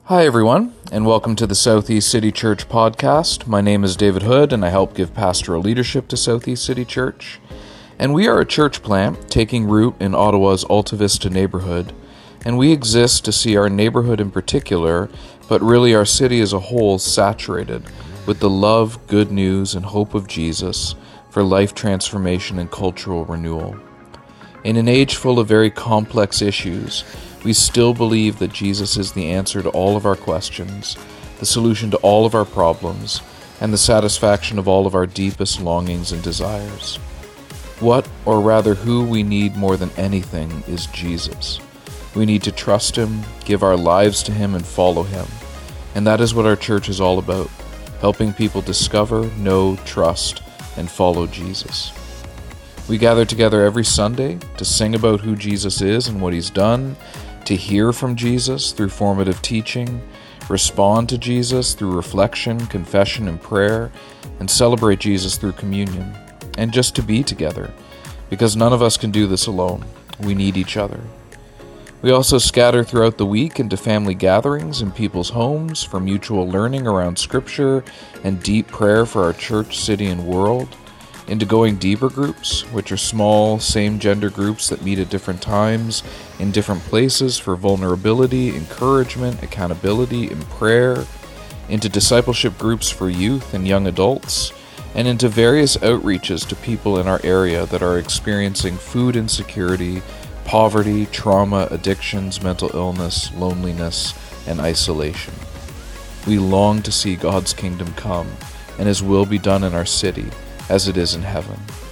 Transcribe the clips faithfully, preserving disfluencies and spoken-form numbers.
Hi everyone, and welcome to the Southeast City Church podcast. My name is David Hood, and I help give pastoral leadership to Southeast City Church. And we are a church plant taking root in Ottawa's Alta Vista neighborhood, and we exist to see our neighborhood in particular, but really our city as a whole, saturated with the love, good news, and hope of Jesus for life transformation and cultural renewal. In an age full of very complex issues, we still believe that Jesus is the answer to all of our questions, the solution to all of our problems, and the satisfaction of all of our deepest longings and desires. What, or rather who we need more than anything, is Jesus. We need to trust Him, give our lives to Him, and follow Him. And that is what our church is all about, helping people discover, know, trust, and follow Jesus. We gather together every Sunday to sing about who Jesus is and what He's done, to hear from Jesus through formative teaching, respond to Jesus through reflection, confession, and prayer, and celebrate Jesus through communion, and just to be together, because none of us can do this alone. We need each other. We also scatter throughout the week into family gatherings in people's homes for mutual learning around Scripture and deep prayer for our church, city, and world, into going deeper groups, which are small, same-gender groups that meet at different times, in different places for vulnerability, encouragement, accountability, and prayer, into discipleship groups for youth and young adults, and into various outreaches to people in our area that are experiencing food insecurity, poverty, trauma, addictions, mental illness, loneliness, and isolation. We long to see God's kingdom come, and His will be done in our city, as it is in heaven.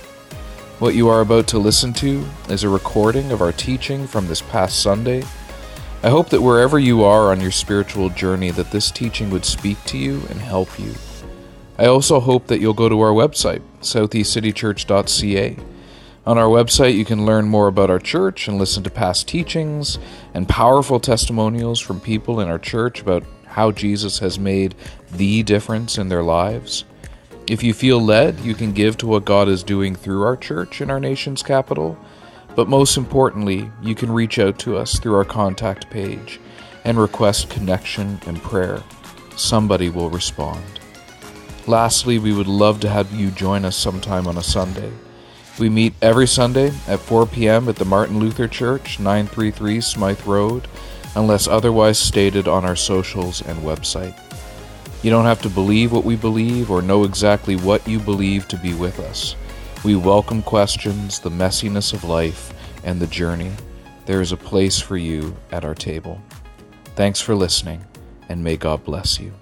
What you are about to listen to is a recording of our teaching from this past Sunday. I hope that wherever you are on your spiritual journey, that this teaching would speak to you and help you. I also hope that you'll go to our website, southeast city church dot c a. On our website, you can learn more about our church and listen to past teachings and powerful testimonials from people in our church about how Jesus has made the difference in their lives. If you feel led, you can give to what God is doing through our church in our nation's capital. But most importantly, you can reach out to us through our contact page and request connection and prayer. Somebody will respond. Lastly, we would love to have you join us sometime on a Sunday. We meet every Sunday at four p.m. at the Martin Luther Church, nine thirty-three Smythe Road, unless otherwise stated on our socials and website. You don't have to believe what we believe or know exactly what you believe to be with us. We welcome questions, the messiness of life, and the journey. There is a place for you at our table. Thanks for listening, and may God bless you.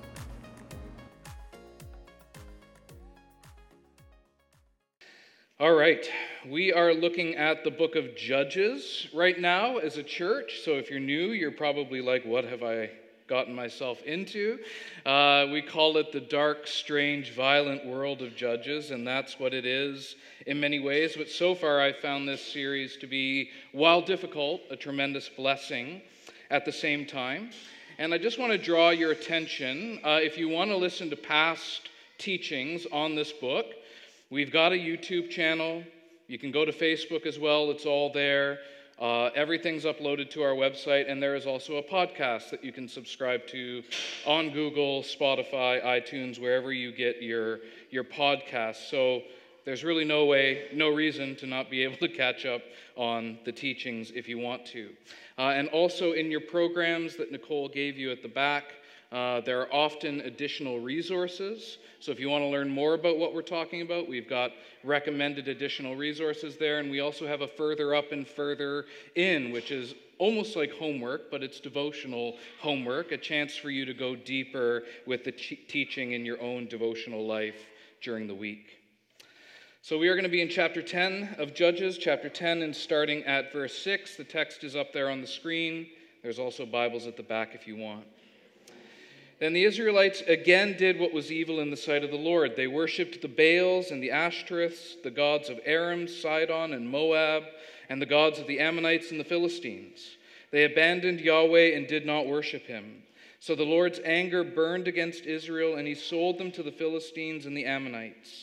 All right, we are looking at the book of Judges right now as a church. So if you're new, you're probably like, what have I gotten myself into? Uh, we call it the dark, strange, violent world of Judges, and that's what it is in many ways. But so far, I've found this series to be, while difficult, a tremendous blessing at the same time. And I just want to draw your attention, uh, if you want to listen to past teachings on this book, we've got a YouTube channel. You can go to Facebook as well. It's all there. Uh, everything's uploaded to our website, and there is also a podcast that you can subscribe to on Google, Spotify, iTunes, wherever you get your, your podcasts. So there's really no way, no reason to not be able to catch up on the teachings if you want to. Uh, and also in your programs that Nicole gave you at the back, Uh, there are often additional resources. So if you want to learn more about what we're talking about, we've got recommended additional resources there. And we also have a further up and further in, which is almost like homework, but it's devotional homework, a chance for you to go deeper with the te- teaching in your own devotional life during the week. So we are going to be in chapter ten of Judges, chapter ten, and starting at verse six. The text is up there on the screen. There's also Bibles at the back if you want. Then the Israelites again did what was evil in the sight of the Lord. They worshipped the Baals and the Ashtoreths, the gods of Aram, Sidon, and Moab, and the gods of the Ammonites and the Philistines. They abandoned Yahweh and did not worship Him. So the Lord's anger burned against Israel, and He sold them to the Philistines and the Ammonites.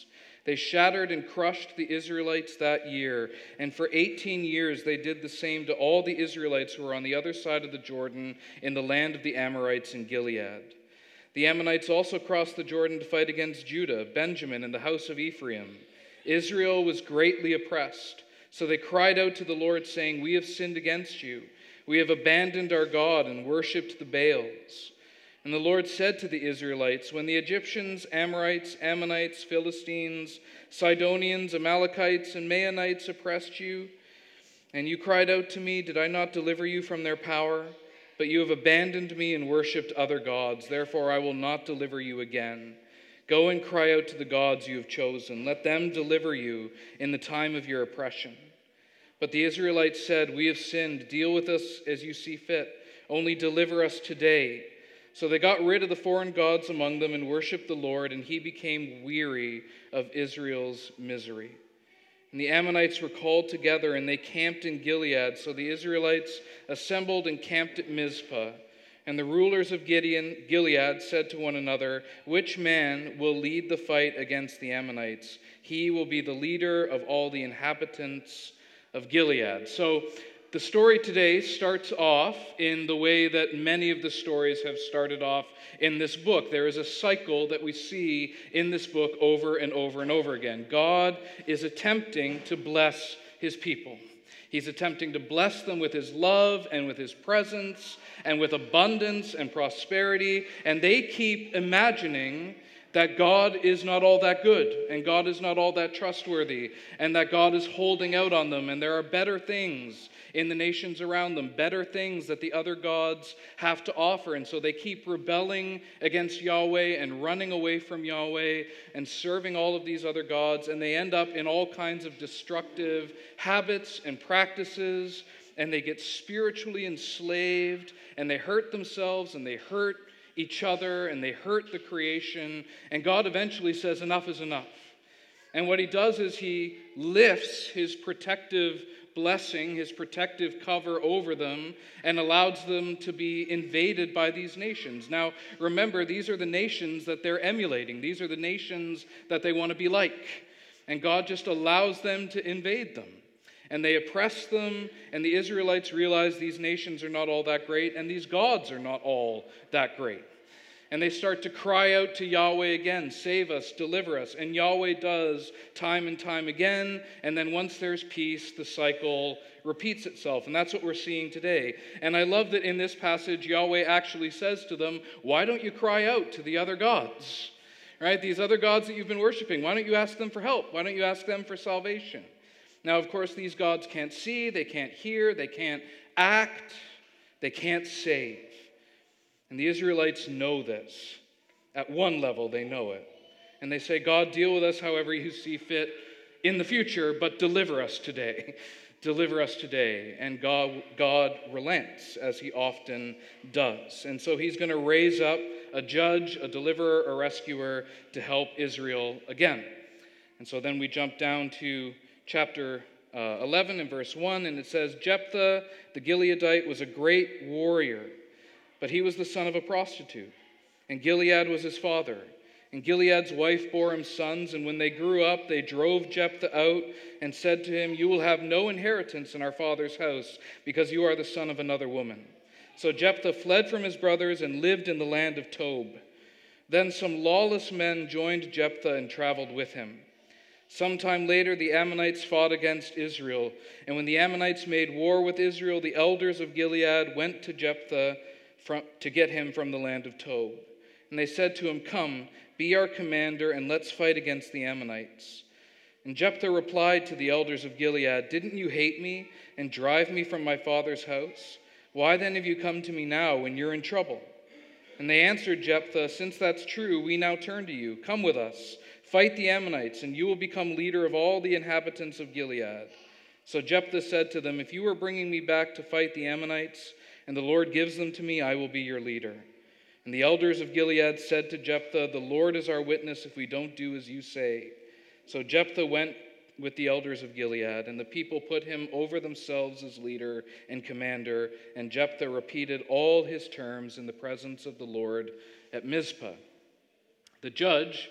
They shattered and crushed the Israelites that year, and for eighteen years they did the same to all the Israelites who were on the other side of the Jordan in the land of the Amorites in Gilead. The Ammonites also crossed the Jordan to fight against Judah, Benjamin, and the house of Ephraim. Israel was greatly oppressed, so they cried out to the Lord, saying, "We have sinned against you. We have abandoned our God and worshipped the Baals." And the Lord said to the Israelites, "When the Egyptians, Amorites, Ammonites, Philistines, Sidonians, Amalekites, and Maonites oppressed you, and you cried out to me, did I not deliver you from their power? But you have abandoned me and worshipped other gods. Therefore I will not deliver you again. Go and cry out to the gods you have chosen. Let them deliver you in the time of your oppression." But the Israelites said, "We have sinned. Deal with us as you see fit. Only deliver us today." So they got rid of the foreign gods among them and worshipped the Lord, and he became weary of Israel's misery. And the Ammonites were called together, and they camped in Gilead. So the Israelites assembled and camped at Mizpah. And the rulers of Gideon, Gilead said to one another, "Which man will lead the fight against the Ammonites? He will be the leader of all the inhabitants of Gilead." So the story today starts off in the way that many of the stories have started off in this book. There is a cycle that we see in this book over and over and over again. God is attempting to bless his people. He's attempting to bless them with his love and with his presence and with abundance and prosperity, and they keep imagining that God is not all that good, and God is not all that trustworthy, and that God is holding out on them, and there are better things in the nations around them, better things that the other gods have to offer. And so they keep rebelling against Yahweh and running away from Yahweh and serving all of these other gods, and they end up in all kinds of destructive habits and practices, and they get spiritually enslaved, and they hurt themselves, and they hurt each other, and they hurt the creation, and God eventually says enough is enough. And what he does is he lifts his protective blessing, his protective cover over them, and allows them to be invaded by these nations. Now, remember, these are the nations that they're emulating. These are the nations that they want to be like. And God just allows them to invade them. And they oppress them, and the Israelites realize these nations are not all that great, and these gods are not all that great. And they start to cry out to Yahweh again, "Save us, deliver us." And Yahweh does time and time again, and then once there's peace, the cycle repeats itself. And that's what we're seeing today. And I love that in this passage, Yahweh actually says to them, "Why don't you cry out to the other gods?" Right? These other gods that you've been worshiping, why don't you ask them for help? Why don't you ask them for salvation? Now, of course, these gods can't see, they can't hear, they can't act, they can't save. And the Israelites know this. At one level, they know it. And they say, "God, deal with us however you see fit in the future, but deliver us today." Deliver us today. And God, God relents, as he often does. And so he's going to raise up a judge, a deliverer, a rescuer to help Israel again. And so then we jump down to chapter uh, eleven and verse one, and it says, "Jephthah the Gileadite was a great warrior, but he was the son of a prostitute, and Gilead was his father. And Gilead's wife bore him sons, and when they grew up, they drove Jephthah out and said to him, 'You will have no inheritance in our father's house, because you are the son of another woman.' So Jephthah fled from his brothers and lived in the land of Tob. Then some lawless men joined Jephthah and traveled with him. Sometime later, the Ammonites fought against Israel, and when the Ammonites made war with Israel, the elders of Gilead went to Jephthah from, to get him from the land of Tob. And they said to him, 'Come, be our commander, and let's fight against the Ammonites.' And Jephthah replied to the elders of Gilead, 'Didn't you hate me and drive me from my father's house? Why then have you come to me now when you're in trouble?' And they answered Jephthah, 'Since that's true, we now turn to you. Come with us, fight the Ammonites, and you will become leader of all the inhabitants of Gilead.' So Jephthah said to them, 'If you are bringing me back to fight the Ammonites, and the Lord gives them to me, I will be your leader.' And the elders of Gilead said to Jephthah, 'The Lord is our witness if we don't do as you say.' So Jephthah went with the elders of Gilead, and the people put him over themselves as leader and commander, and Jephthah repeated all his terms in the presence of the Lord at Mizpah." The judge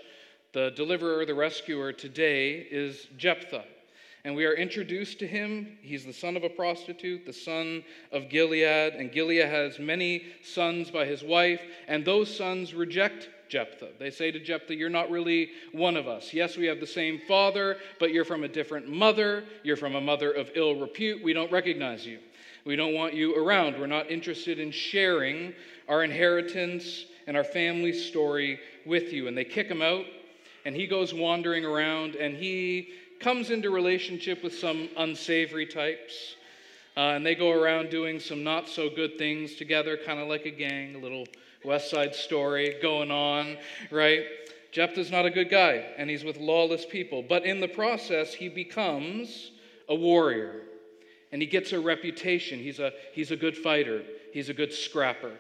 The deliverer, the rescuer today is Jephthah. And we are introduced to him. He's the son of a prostitute, the son of Gilead. And Gilead has many sons by his wife. And those sons reject Jephthah. They say to Jephthah, you're not really one of us. Yes, we have the same father, but you're from a different mother. You're from a mother of ill repute. We don't recognize you. We don't want you around. We're not interested in sharing our inheritance and our family story with you. And they kick him out, and he goes wandering around, and he comes into relationship with some unsavory types. Uh, and they go around doing some not so good things together, kind of like a gang, a little West Side Story going on, right? Jephthah's not a good guy, and he's with lawless people. But in the process, he becomes a warrior, and he gets a reputation. He's a, he's a good fighter. He's a good scrapper.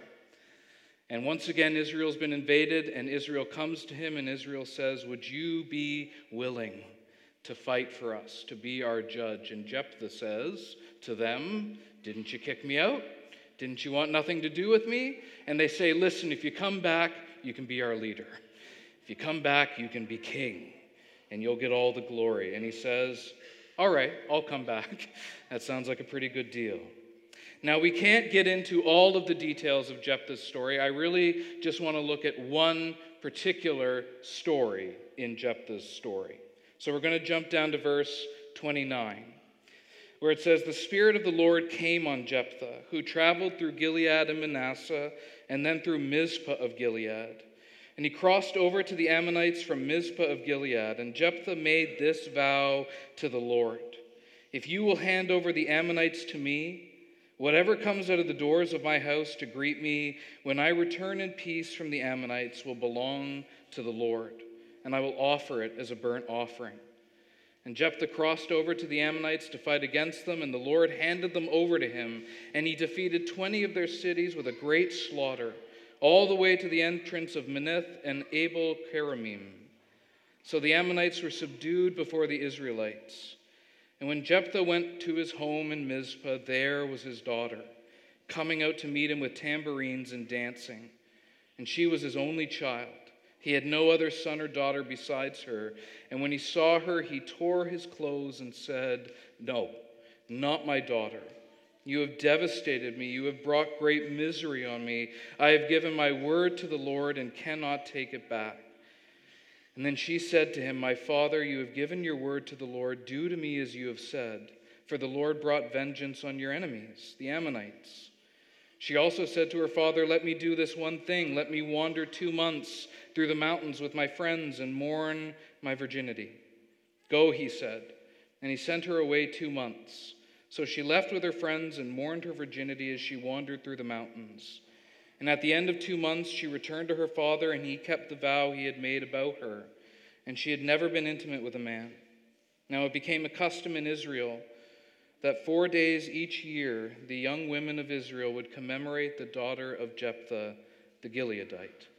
And once again, Israel's been invaded, and Israel comes to him, and Israel says, would you be willing to fight for us, to be our judge? And Jephthah says to them, didn't you kick me out? Didn't you want nothing to do with me? And they say, listen, if you come back, you can be our leader. If you come back, you can be king, and you'll get all the glory. And he says, all right, I'll come back. That sounds like a pretty good deal. Now, we can't get into all of the details of Jephthah's story. I really just want to look at one particular story in Jephthah's story. So we're going to jump down to verse twenty-nine, where it says, the Spirit of the Lord came on Jephthah, who traveled through Gilead and Manasseh, and then through Mizpah of Gilead. And he crossed over to the Ammonites from Mizpah of Gilead. And Jephthah made this vow to the Lord, if you will hand over the Ammonites to me, whatever comes out of the doors of my house to greet me when I return in peace from the Ammonites will belong to the Lord, and I will offer it as a burnt offering. And Jephthah crossed over to the Ammonites to fight against them, and the Lord handed them over to him, and he defeated twenty of their cities with a great slaughter, all the way to the entrance of Minnith and Abel-keramim. So the Ammonites were subdued before the Israelites. And when Jephthah went to his home in Mizpah, there was his daughter, coming out to meet him with tambourines and dancing. And she was his only child. He had no other son or daughter besides her. And when he saw her, he tore his clothes and said, no, not my daughter. You have devastated me. You have brought great misery on me. I have given my word to the Lord and cannot take it back. And then she said to him, my father, you have given your word to the Lord. Do to me as you have said. For the Lord brought vengeance on your enemies, the Ammonites. She also said to her father, let me do this one thing. Let me wander two months through the mountains with my friends and mourn my virginity. Go, he said. And he sent her away two months. So she left with her friends and mourned her virginity as she wandered through the mountains. And at the end of two months, she returned to her father, and he kept the vow he had made about her. And she had never been intimate with a man. Now it became a custom in Israel that four days each year the young women of Israel would commemorate the daughter of Jephthah, the Gileadite.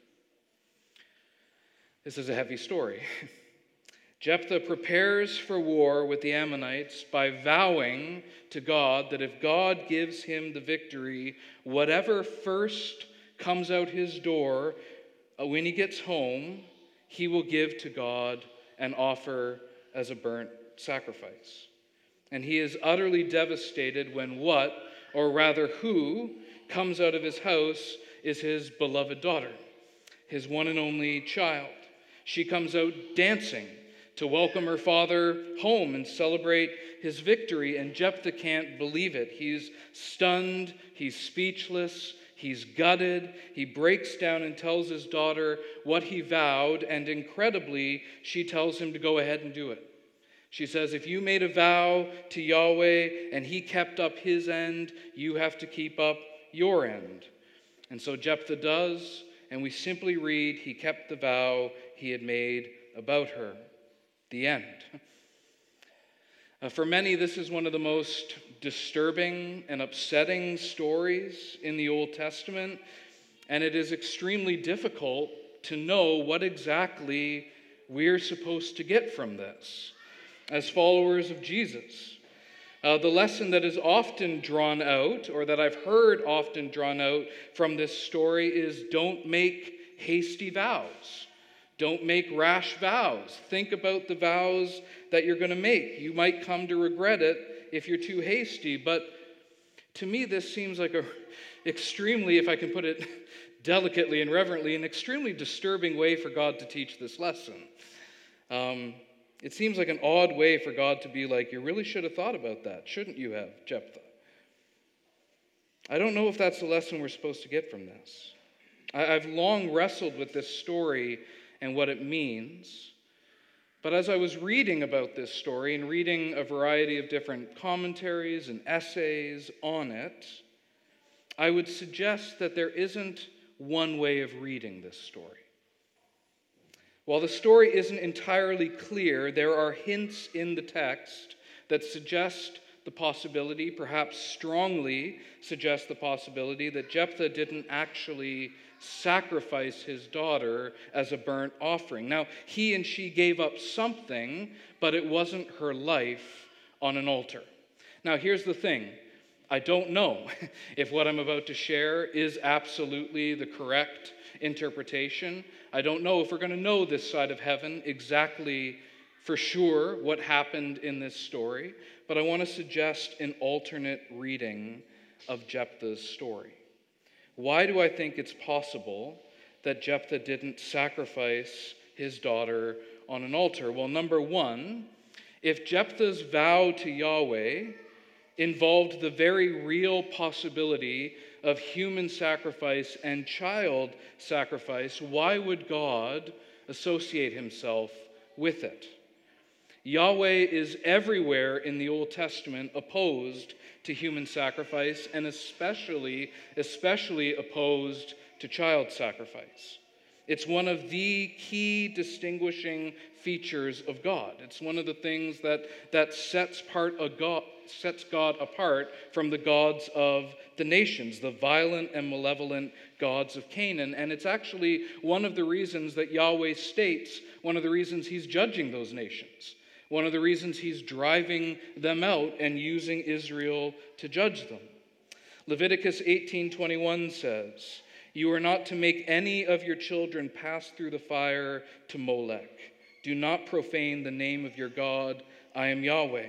This is a heavy story. Jephthah prepares for war with the Ammonites by vowing to God that if God gives him the victory, whatever first comes out his door uh, when he gets home, he will give to God and offer as a burnt sacrifice. And he is utterly devastated when what, or rather who, comes out of his house is his beloved daughter, his one and only child. She comes out dancing to welcome her father home and celebrate his victory, and Jephthah can't believe it. He's stunned, he's speechless, he's gutted. He breaks down and tells his daughter what he vowed, and incredibly, she tells him to go ahead and do it. She says, if you made a vow to Yahweh and he kept up his end, you have to keep up your end. And so Jephthah does, and we simply read, he kept the vow he had made about her. The end. Uh, for many, this is one of the most disturbing and upsetting stories in the Old Testament, and it is extremely difficult to know what exactly we're supposed to get from this as followers of Jesus. Uh, the lesson that is often drawn out, or that I've heard often drawn out from this story, is don't make hasty vows. Don't make rash vows. Think about the vows that you're going to make. You might come to regret it if you're too hasty, but to me this seems like a extremely, if I can put it delicately and reverently, an extremely disturbing way for God to teach this lesson. Um, it seems like an odd way for God to be like, you really should have thought about that, shouldn't you have, Jephthah? I don't know if that's the lesson we're supposed to get from this. I, I've long wrestled with this story and what it means. But as I was reading about this story and reading a variety of different commentaries and essays on it, I would suggest that there isn't one way of reading this story. While the story isn't entirely clear, there are hints in the text that suggest the possibility, perhaps strongly suggest the possibility, that Jephthah didn't actually sacrifice his daughter as a burnt offering. Now, he and she gave up something, but it wasn't her life on an altar. Now, here's the thing. I don't know if what I'm about to share is absolutely the correct interpretation. I don't know if we're going to know this side of heaven exactly for sure what happened in this story, but I want to suggest an alternate reading of Jephthah's story. Why do I think it's possible that Jephthah didn't sacrifice his daughter on an altar? Well, number one, if Jephthah's vow to Yahweh involved the very real possibility of human sacrifice and child sacrifice, why would God associate himself with it? Yahweh is everywhere in the Old Testament opposed to human sacrifice, and especially, especially opposed to child sacrifice. It's one of the key distinguishing features of God. It's one of the things that, that sets, part a God, sets God apart from the gods of the nations, the violent and malevolent gods of Canaan. And it's actually one of the reasons that Yahweh states, one of the reasons he's judging those nations. One of the reasons he's driving them out and using Israel to judge them. Leviticus eighteen twenty-one says, "You are not to make any of your children pass through the fire to Molech. Do not profane the name of your God. I am Yahweh."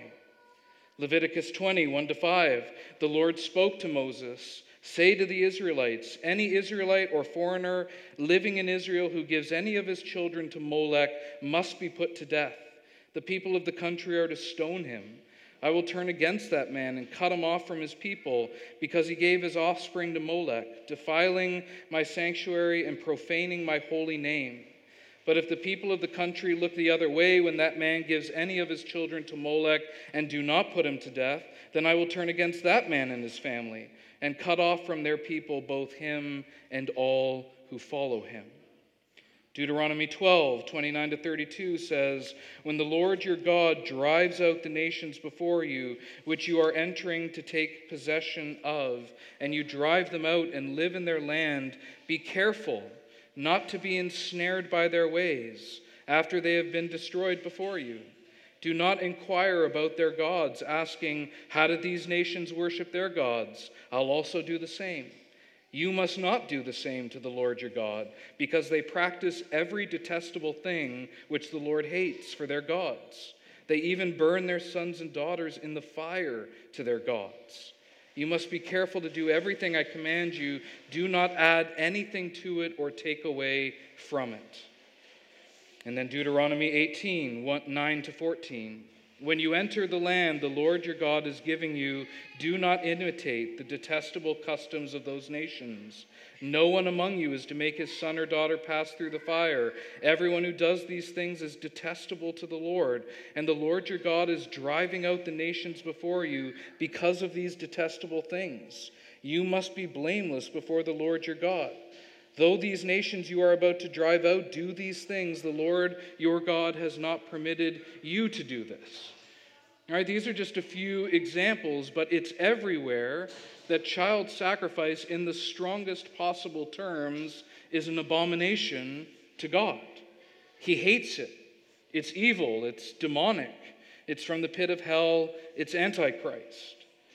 Leviticus twenty, one to five, the Lord spoke to Moses, "Say to the Israelites, any Israelite or foreigner living in Israel who gives any of his children to Molech must be put to death. The people of the country are to stone him. I will turn against that man and cut him off from his people, because he gave his offspring to Molech, defiling my sanctuary and profaning my holy name. But if the people of the country look the other way when that man gives any of his children to Molech and do not put him to death, then I will turn against that man and his family and cut off from their people both him and all who follow him." Deuteronomy twelve, twenty-nine to thirty-two says, "When the Lord your God drives out the nations before you, which you are entering to take possession of, and you drive them out and live in their land, be careful not to be ensnared by their ways after they have been destroyed before you. Do not inquire about their gods, asking, 'How did these nations worship their gods? I'll also do the same.' You must not do the same to the Lord your God, because they practice every detestable thing which the Lord hates for their gods. They even burn their sons and daughters in the fire to their gods. You must be careful to do everything I command you. Do not add anything to it or take away from it." And then Deuteronomy eighteen, nine to fourteen. "When you enter the land the Lord your God is giving you, do not imitate the detestable customs of those nations. No one among you is to make his son or daughter pass through the fire. Everyone who does these things is detestable to the Lord, and the Lord your God is driving out the nations before you because of these detestable things. You must be blameless before the Lord your God. Though these nations you are about to drive out do these things, the Lord your God has not permitted you to do this." All right, these are just a few examples, but it's everywhere that child sacrifice in the strongest possible terms is an abomination to God. He hates it. It's evil. It's demonic. It's from the pit of hell. It's Antichrist.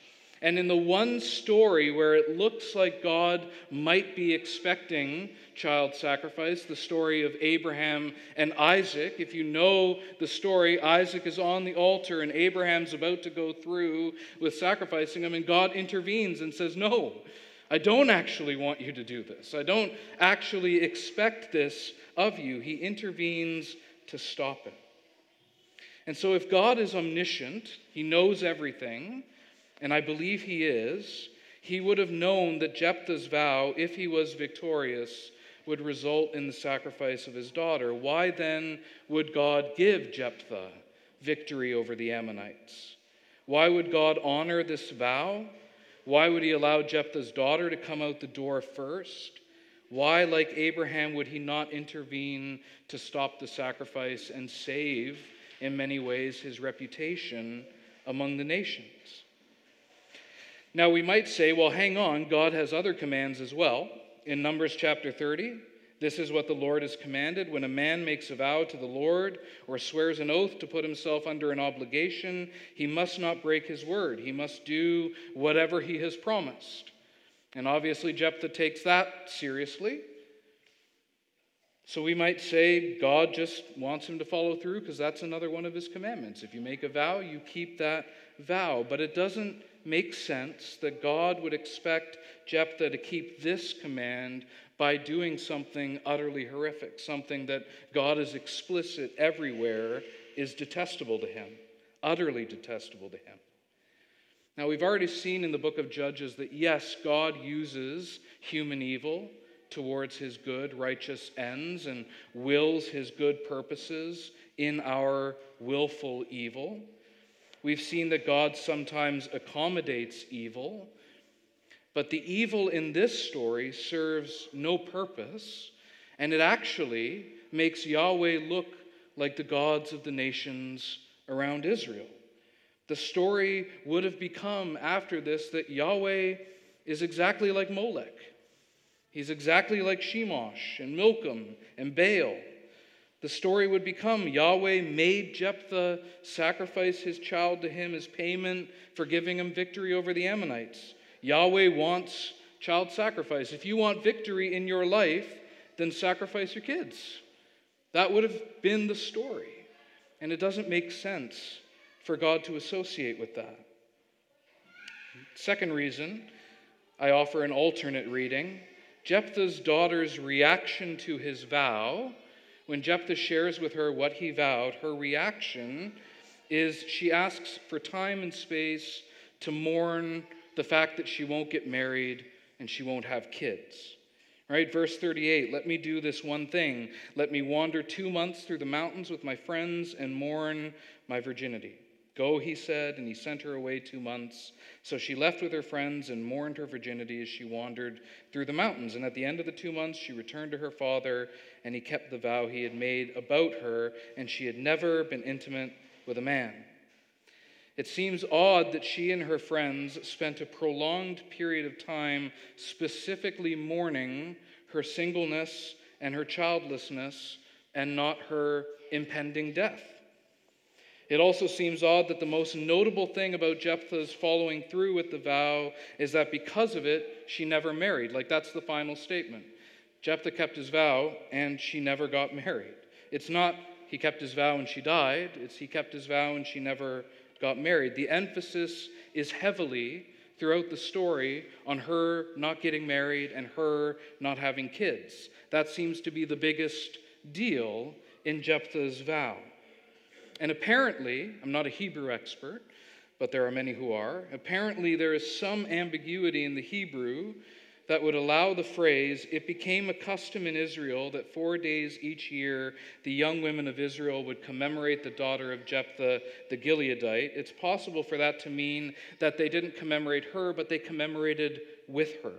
And in the one story where it looks like God might be expecting child sacrifice, the story of Abraham and Isaac, if you know the story, Isaac is on the altar and Abraham's about to go through with sacrificing him, and God intervenes and says, no, I don't actually want you to do this. I don't actually expect this of you. He intervenes to stop it. And so if God is omniscient, he knows everything, and I believe he is, he would have known that Jephthah's vow, if he was victorious, would result in the sacrifice of his daughter. Why then would God give Jephthah victory over the Ammonites? Why would God honor this vow? Why would he allow Jephthah's daughter to come out the door first? Why, like Abraham, would he not intervene to stop the sacrifice and save, in many ways, his reputation among the nations? Now, we might say, well, hang on, God has other commands as well. In Numbers chapter thirty, this is what the Lord has commanded. When a man makes a vow to the Lord or swears an oath to put himself under an obligation, he must not break his word. He must do whatever he has promised. And obviously, Jephthah takes that seriously. So we might say God just wants him to follow through because that's another one of his commandments. If you make a vow, you keep that vow. But it doesn't make sense that God would expect Jephthah to keep this command by doing something utterly horrific, something that God is explicit everywhere is detestable to him, utterly detestable to him. Now, we've already seen in the book of Judges that, yes, God uses human evil towards his good, righteous ends and wills his good purposes in our willful evil. We've seen that God sometimes accommodates evil, but the evil in this story serves no purpose, and it actually makes Yahweh look like the gods of the nations around Israel. The story would have become after this that Yahweh is exactly like Molech. He's exactly like Shemosh and Milcom and Baal. The story would become Yahweh made Jephthah sacrifice his child to him as payment for giving him victory over the Ammonites. Yahweh wants child sacrifice. If you want victory in your life, then sacrifice your kids. That would have been the story. And it doesn't make sense for God to associate with that. Second reason, I offer an alternate reading. Jephthah's daughter's reaction to his vow, when Jephthah shares with her what he vowed, her reaction is she asks for time and space to mourn the fact that she won't get married and she won't have kids. Right? Verse thirty-eight, let me do this one thing. Let me wander two months through the mountains with my friends and mourn my virginity. Go, he said, and he sent her away two months. So she left with her friends and mourned her virginity as she wandered through the mountains. And at the end of the two months, she returned to her father, and he kept the vow he had made about her, and she had never been intimate with a man. It seems odd that she and her friends spent a prolonged period of time specifically mourning her singleness and her childlessness and not her impending death. It also seems odd that the most notable thing about Jephthah's following through with the vow is that because of it, she never married. Like, that's the final statement. Jephthah kept his vow, and she never got married. It's not he kept his vow and she died. It's he kept his vow and she never got married. The emphasis is heavily throughout the story on her not getting married and her not having kids. That seems to be the biggest deal in Jephthah's vow. And apparently, I'm not a Hebrew expert, but there are many who are. Apparently, there is some ambiguity in the Hebrew that would allow the phrase, it became a custom in Israel that four days each year the young women of Israel would commemorate the daughter of Jephthah the Gileadite. It's possible for that to mean that they didn't commemorate her, but they commemorated with her.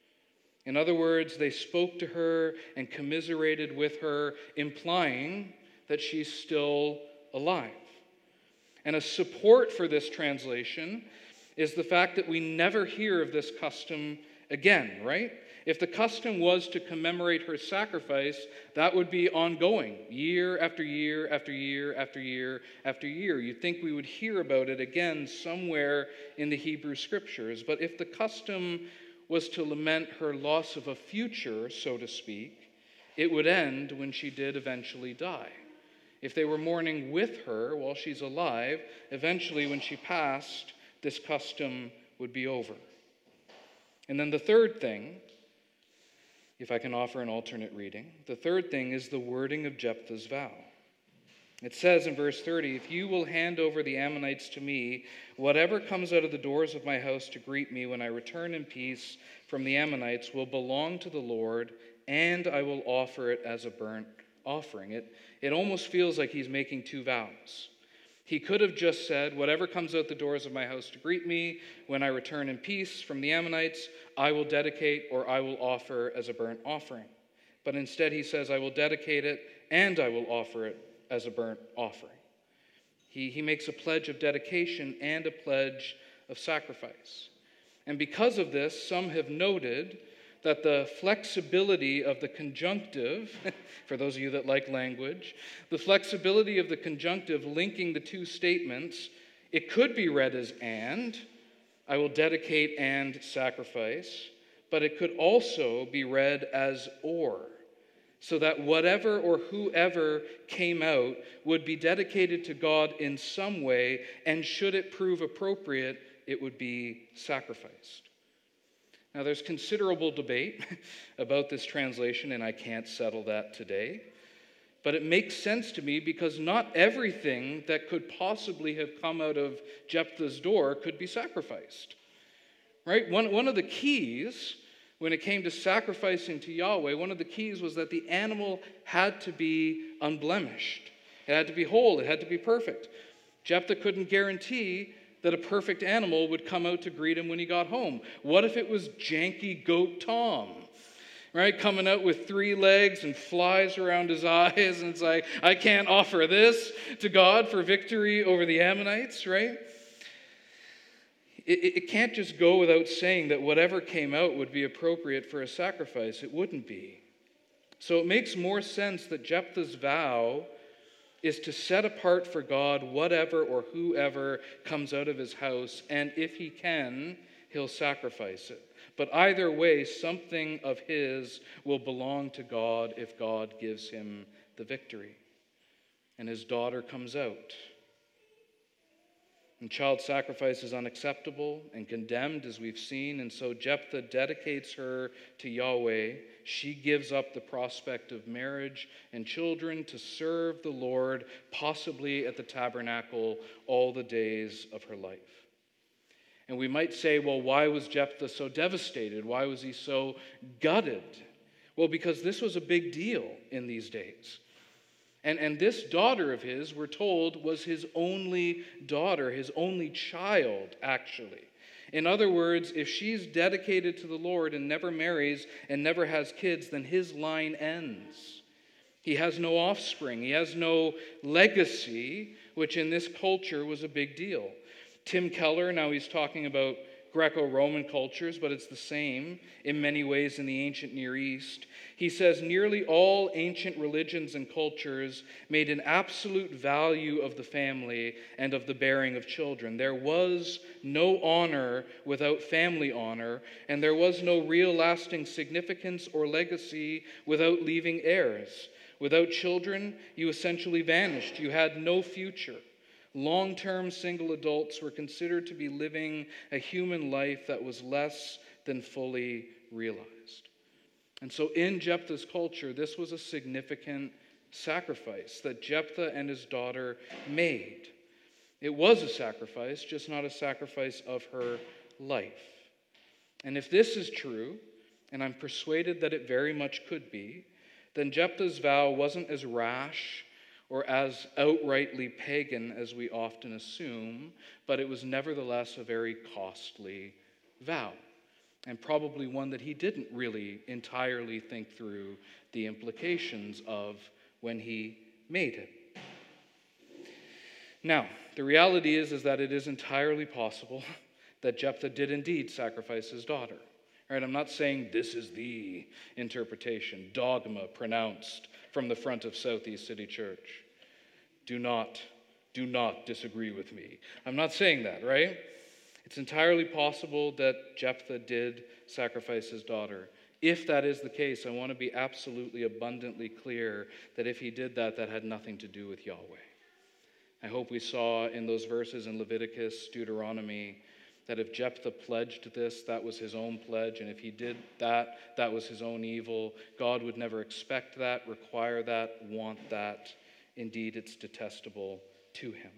In other words, they spoke to her and commiserated with her, implying that she's still alive. And a support for this translation is the fact that we never hear of this custom again, right? If the custom was to commemorate her sacrifice, that would be ongoing, year after year after year after year after year. You'd think we would hear about it again somewhere in the Hebrew Scriptures. But if the custom was to lament her loss of a future, so to speak, it would end when she did eventually die. If they were mourning with her while she's alive, eventually when she passed, this custom would be over. And then the third thing, if I can offer an alternate reading, the third thing is the wording of Jephthah's vow. It says in verse thirty, "If you will hand over the Ammonites to me, whatever comes out of the doors of my house to greet me when I return in peace from the Ammonites will belong to the Lord, and I will offer it as a burnt offering." It, it almost feels like he's making two vows. He could have just said, whatever comes out the doors of my house to greet me when I return in peace from the Ammonites, I will dedicate or I will offer as a burnt offering. But instead he says, I will dedicate it and I will offer it as a burnt offering. He, he makes a pledge of dedication and a pledge of sacrifice. And because of this, some have noted that the flexibility of the conjunctive, for those of you that like language, the flexibility of the conjunctive linking the two statements, it could be read as and, I will dedicate and sacrifice, but it could also be read as or, so that whatever or whoever came out would be dedicated to God in some way, and should it prove appropriate, it would be sacrificed. Now, there's considerable debate about this translation, and I can't settle that today. But it makes sense to me because not everything that could possibly have come out of Jephthah's door could be sacrificed. Right? One, one of the keys when it came to sacrificing to Yahweh, one of the keys was that the animal had to be unblemished. It had to be whole. It had to be perfect. Jephthah couldn't guarantee that a perfect animal would come out to greet him when he got home. What if it was janky goat Tom, right, coming out with three legs and flies around his eyes, and it's like, I can't offer this to God for victory over the Ammonites, right? It, it can't just go without saying that whatever came out would be appropriate for a sacrifice. It wouldn't be. So it makes more sense that Jephthah's vow is to set apart for God whatever or whoever comes out of his house, and if he can, he'll sacrifice it. But either way, something of his will belong to God if God gives him the victory. And his daughter comes out. And child sacrifice is unacceptable and condemned, as we've seen, and so Jephthah dedicates her to Yahweh. She gives up the prospect of marriage and children to serve the Lord, possibly at the tabernacle, all the days of her life. And we might say, well, why was Jephthah so devastated? Why was he so gutted? Well, because this was a big deal in these days. And, and this daughter of his, we're told, was his only daughter, his only child, actually. In other words, if she's dedicated to the Lord and never marries and never has kids, then his line ends. He has no offspring. He has no legacy, which in this culture was a big deal. Tim Keller, now he's talking about Greco-Roman cultures, but it's the same in many ways in the ancient Near East. He says nearly all ancient religions and cultures made an absolute value of the family and of the bearing of children. There was no honor without family honor, and there was no real lasting significance or legacy without leaving heirs. Without children, you essentially vanished. You had no future. Long-term single adults were considered to be living a human life that was less than fully realized. And so in Jephthah's culture, this was a significant sacrifice that Jephthah and his daughter made. It was a sacrifice, just not a sacrifice of her life. And if this is true, and I'm persuaded that it very much could be, then Jephthah's vow wasn't as rash or as outrightly pagan as we often assume, but it was nevertheless a very costly vow, and probably one that he didn't really entirely think through the implications of when he made it. Now, the reality is, is that it is entirely possible that Jephthah did indeed sacrifice his daughter. All right, I'm not saying this is the interpretation, dogma pronounced from the front of Southeast City Church. Do not, do not disagree with me. I'm not saying that, right? It's entirely possible that Jephthah did sacrifice his daughter. If that is the case, I want to be absolutely abundantly clear that if he did that, that had nothing to do with Yahweh. I hope we saw in those verses in Leviticus, Deuteronomy, that if Jephthah pledged this, that was his own pledge, and if he did that, that was his own evil. God would never expect that, require that, want that. Indeed, it's detestable to him.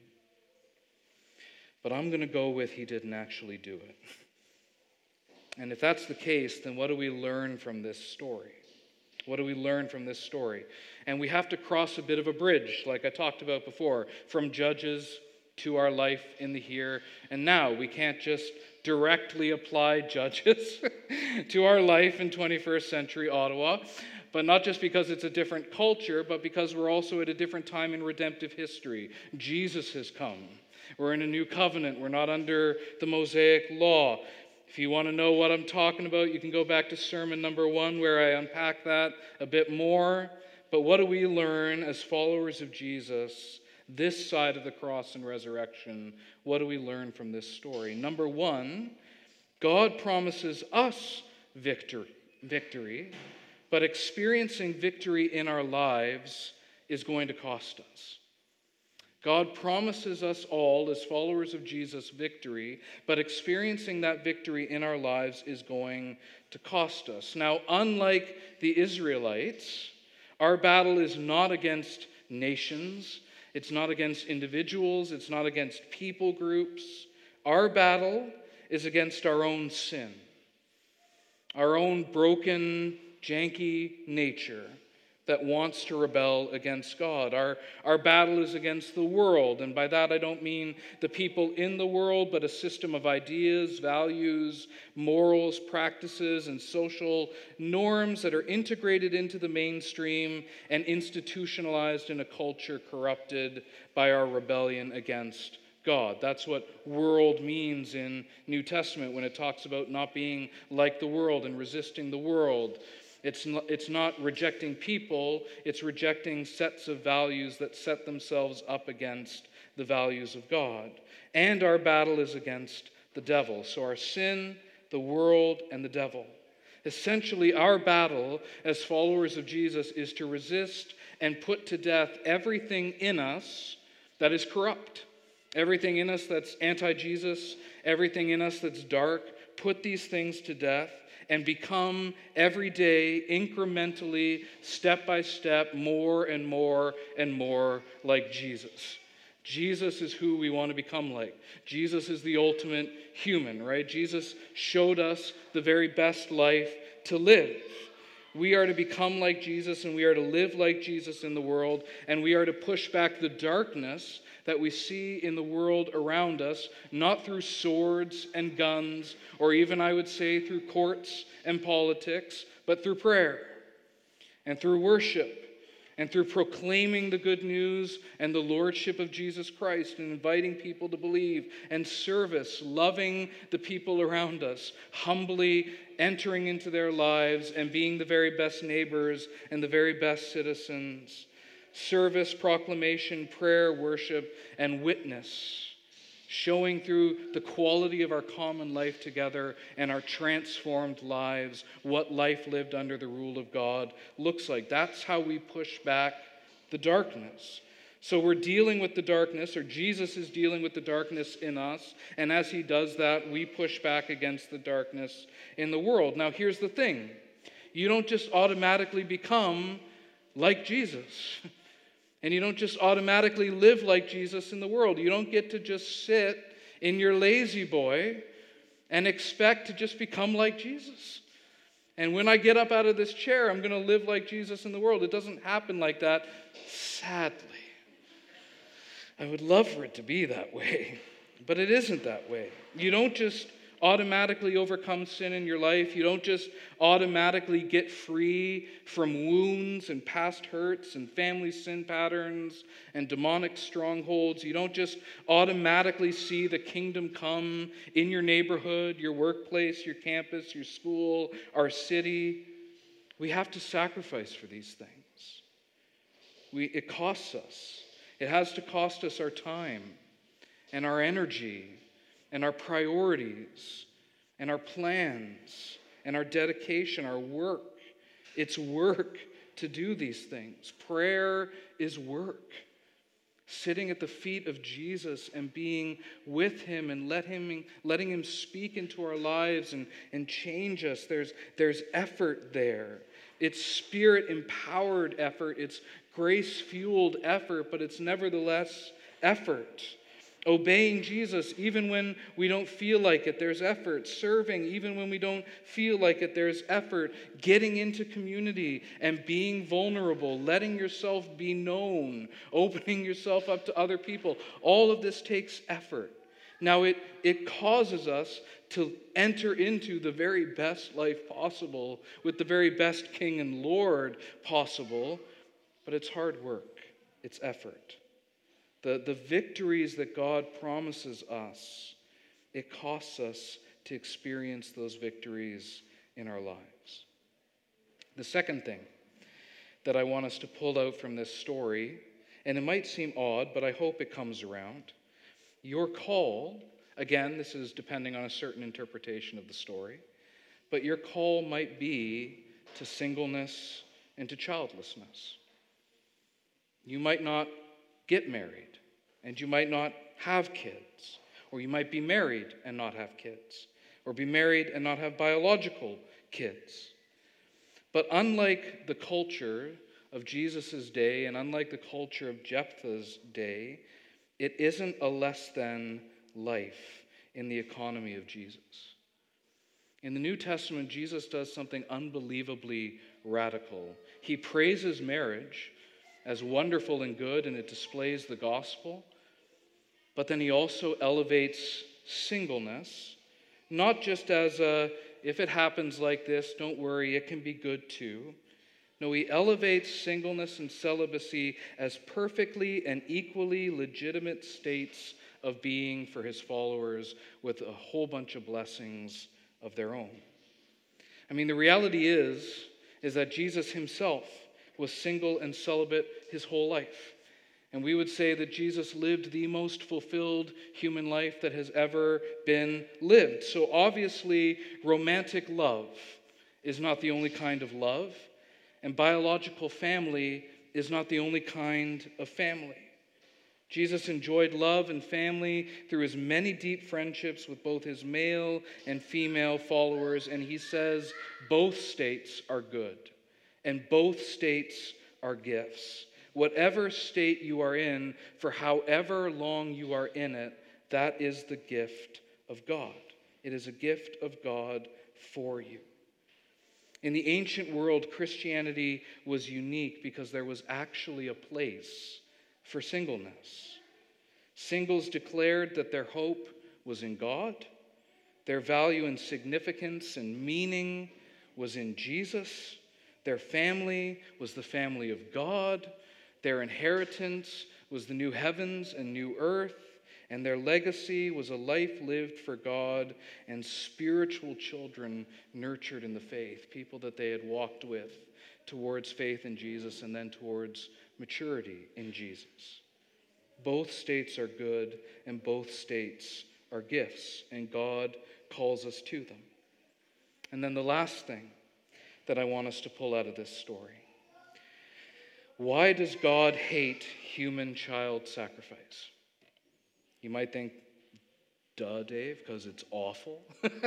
But I'm going to go with he didn't actually do it. And if that's the case, then what do we learn from this story? What do we learn from this story? And we have to cross a bit of a bridge, like I talked about before, from Judges to our life in the here and now. We can't just directly apply Judges to our life in twenty-first century Ottawa, but not just because it's a different culture, but because we're also at a different time in redemptive history. Jesus has come. We're in a new covenant. We're not under the Mosaic law. If you want to know what I'm talking about, you can go back to sermon number one where I unpack that a bit more. But what do we learn as followers of Jesus this side of the cross and resurrection? What do we learn from this story? Number one, God promises us victory, victory, but experiencing victory in our lives is going to cost us. God promises us all, as followers of Jesus, victory, but experiencing that victory in our lives is going to cost us. Now, unlike the Israelites, our battle is not against nations, it's not against individuals, it's not against people groups. Our battle is against our own sin, our own broken, janky nature that wants to rebel against God. Our, our battle is against the world, and by that I don't mean the people in the world, but a system of ideas, values, morals, practices, and social norms that are integrated into the mainstream and institutionalized in a culture corrupted by our rebellion against God. That's what world means in New Testament when it talks about not being like the world and resisting the world. It's not, it's not rejecting people, it's rejecting sets of values that set themselves up against the values of God. And our battle is against the devil. So our sin, the world, and the devil. Essentially, our battle as followers of Jesus is to resist and put to death everything in us that is corrupt. Everything in us that's anti-Jesus, everything in us that's dark. Put these things to death and become every day, incrementally, step by step, more and more and more like Jesus. Jesus is who we want to become like. Jesus is the ultimate human, right? Jesus showed us the very best life to live. We are to become like Jesus, and we are to live like Jesus in the world, and we are to push back the darkness that we see in the world around us, not through swords and guns, or even, I would say, through courts and politics, but through prayer and through worship and through proclaiming the good news and the lordship of Jesus Christ and inviting people to believe, and service, loving the people around us, humbly entering into their lives and being the very best neighbors and the very best citizens. Service, proclamation, prayer, worship, and witness, showing through the quality of our common life together and our transformed lives what life lived under the rule of God looks like. That's how we push back the darkness. So we're dealing with the darkness, or Jesus is dealing with the darkness in us, and as he does that, we push back against the darkness in the world. Now here's the thing. You don't just automatically become like Jesus. And you don't just automatically live like Jesus in the world. You don't get to just sit in your lazy boy and expect to just become like Jesus. And when I get up out of this chair, I'm going to live like Jesus in the world. It doesn't happen like that, sadly. I would love for it to be that way, but it isn't that way. You don't just automatically overcome sin in your life. You don't just automatically get free from wounds and past hurts and family sin patterns and demonic strongholds. You don't just automatically see the kingdom come in your neighborhood, your workplace, your campus, your school, our city. We have to sacrifice for these things. We, it costs us. It has to cost us our time and our energy and our priorities and our plans and our dedication, our work. It's work to do these things. Prayer is work. Sitting at the feet of Jesus and being with him and let him, letting him speak into our lives and, and change us. There's, there's effort there. It's spirit-empowered effort. It's grace-fueled effort, but it's nevertheless effort. Obeying Jesus, even when we don't feel like it, there's effort. Serving, even when we don't feel like it, there's effort. Getting into community and being vulnerable, letting yourself be known, opening yourself up to other people. All of this takes effort. Now, it, it causes us to enter into the very best life possible with the very best King and Lord possible, but it's hard work. It's effort. The, the victories that God promises us, it costs us to experience those victories in our lives. The second thing that I want us to pull out from this story, and it might seem odd, but I hope it comes around. Your call, again, this is depending on a certain interpretation of the story, but your call might be to singleness and to childlessness. You might not get married, and you might not have kids, or you might be married and not have kids, or be married and not have biological kids. But unlike the culture of Jesus' day, and unlike the culture of Jephthah's day, it isn't a less than life in the economy of Jesus. In the New Testament, Jesus does something unbelievably radical. He praises marriage as wonderful and good, and it displays the gospel. But then he also elevates singleness, not just as a, if it happens like this, don't worry, it can be good too. No, he elevates singleness and celibacy as perfectly and equally legitimate states of being for his followers with a whole bunch of blessings of their own. I mean, the reality is, is that Jesus himself was single and celibate his whole life. And we would say that Jesus lived the most fulfilled human life that has ever been lived. So obviously, romantic love is not the only kind of love, and biological family is not the only kind of family. Jesus enjoyed love and family through his many deep friendships with both his male and female followers, and he says both states are good, and both states are gifts. Whatever state you are in, for however long you are in it, that is the gift of God. It is a gift of God for you. In the ancient world, Christianity was unique because there was actually a place for singleness. Singles declared that their hope was in God, their value and significance and meaning was in Jesus, their family was the family of God, their inheritance was the new heavens and new earth, and their legacy was a life lived for God and spiritual children nurtured in the faith, people that they had walked with towards faith in Jesus and then towards maturity in Jesus. Both states are good and both states are gifts, and God calls us to them. And then the last thing that I want us to pull out of this story. Why does God hate human child sacrifice? You might think, duh, Dave, because it's awful.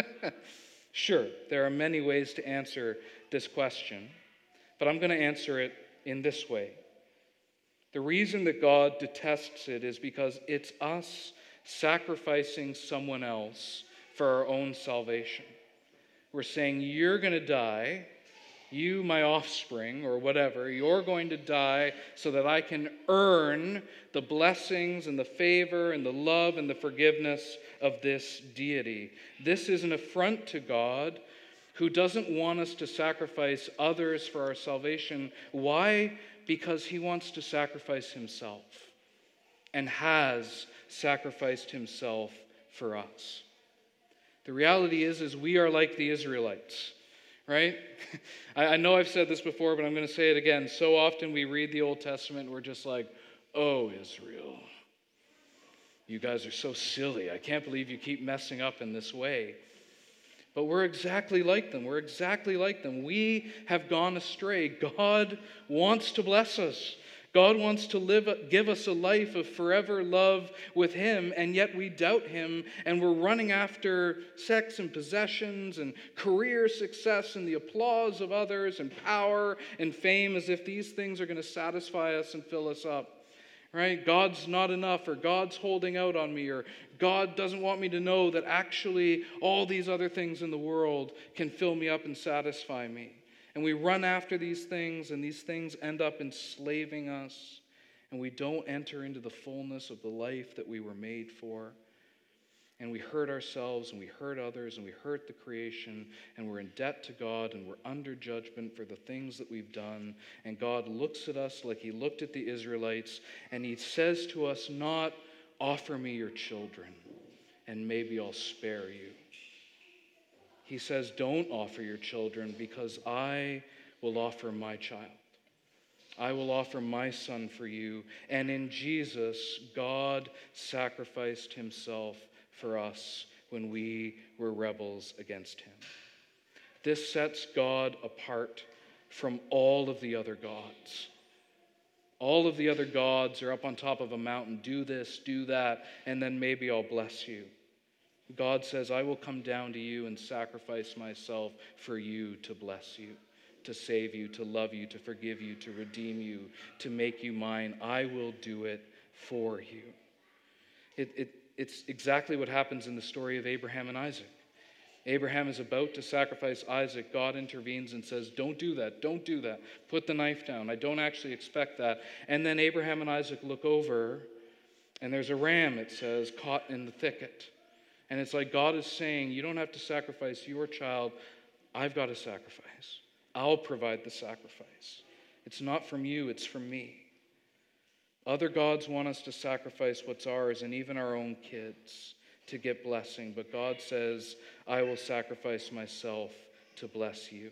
Sure, there are many ways to answer this question, but I'm going to answer it in this way. The reason that God detests it is because it's us sacrificing someone else for our own salvation. We're saying, you're going to die, you, my offspring, or whatever, you're going to die so that I can earn the blessings and the favor and the love and the forgiveness of this deity. This is an affront to God, who doesn't want us to sacrifice others for our salvation. Why? Because he wants to sacrifice himself and has sacrificed himself for us. The reality is, is we are like the Israelites, right? I, I know I've said this before, but I'm going to say it again. So often we read the Old Testament and we're just like, oh, Israel, you guys are so silly. I can't believe you keep messing up in this way. But we're exactly like them. We're exactly like them. We have gone astray. God wants to bless us. God wants to live, give us a life of forever love with him, and yet we doubt him, and we're running after sex and possessions and career success and the applause of others and power and fame as if these things are going to satisfy us and fill us up. Right? God's not enough, or God's holding out on me, or God doesn't want me to know that actually all these other things in the world can fill me up and satisfy me. And we run after these things, and these things end up enslaving us, and we don't enter into the fullness of the life that we were made for. And we hurt ourselves, and we hurt others, and we hurt the creation, and we're in debt to God, and we're under judgment for the things that we've done. And God looks at us like he looked at the Israelites, and he says to us, not, offer me your children, and maybe I'll spare you. He says, don't offer your children, because I will offer my child. I will offer my son for you. And in Jesus, God sacrificed himself for us when we were rebels against him. This sets God apart from all of the other gods. All of the other gods are up on top of a mountain. Do this, do that, and then maybe I'll bless you. God says, I will come down to you and sacrifice myself for you to bless you, to save you, to love you, to forgive you, to redeem you, to make you mine. I will do it for you. It, it, it's exactly what happens in the story of Abraham and Isaac. Abraham is about to sacrifice Isaac. God intervenes and says, don't do that, don't do that. Put the knife down. I don't actually expect that. And then Abraham and Isaac look over, and there's a ram, it says, caught in the thicket. And it's like God is saying, you don't have to sacrifice your child. I've got to sacrifice. I'll provide the sacrifice. It's not from you, it's from me. Other gods want us to sacrifice what's ours, and even our own kids, to get blessing. But God says, I will sacrifice myself to bless you.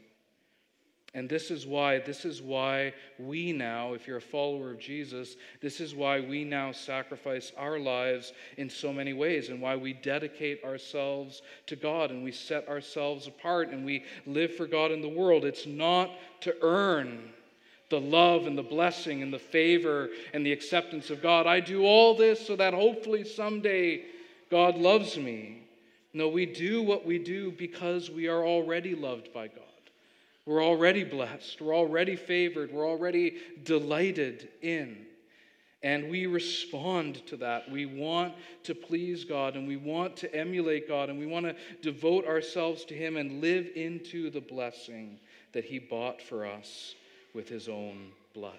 And this is why, this is why we now, if you're a follower of Jesus, this is why we now sacrifice our lives in so many ways, and why we dedicate ourselves to God, and we set ourselves apart, and we live for God in the world. It's not to earn the love and the blessing and the favor and the acceptance of God. I do all this so that hopefully someday God loves me. No, we do what we do because we are already loved by God. We're already blessed. We're already favored. We're already delighted in. And we respond to that. We want to please God, and we want to emulate God, and we want to devote ourselves to him and live into the blessing that he bought for us with his own blood.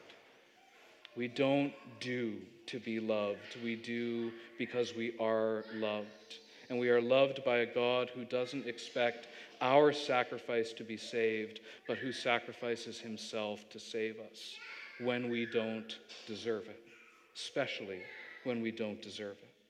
We don't do to be loved. We do because we are loved. And we are loved by a God who doesn't expect our sacrifice to be saved, but who sacrifices himself to save us when we don't deserve it, especially when we don't deserve it.